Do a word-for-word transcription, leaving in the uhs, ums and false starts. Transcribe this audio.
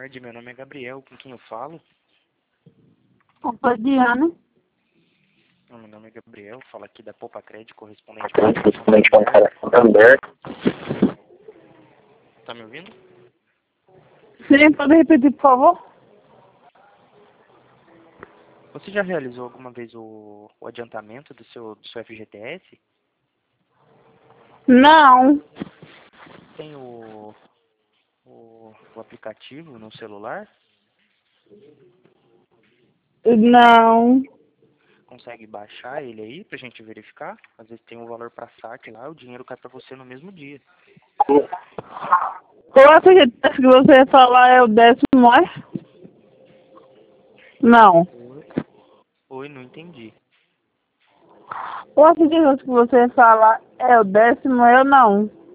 tarde, meu nome é Gabriel, com quem eu falo? Opa, Diana. Meu nome é Gabriel, falo aqui da Poupa Crédito, correspondente a correspondente com o Santander. Tá me ouvindo? Sim, pode repetir, por favor? Você já realizou alguma vez o, o adiantamento do seu, do seu F G T S? Não. Tem o, o, o aplicativo no celular? Não. Consegue baixar ele aí pra gente verificar? Às vezes tem um valor pra saque lá, o dinheiro cai pra você no mesmo dia. Qual é que que você ia falar é o décimo, é? Não. Oi, Oi, não entendi. Qual é que você ia falar é o décimo, eu não.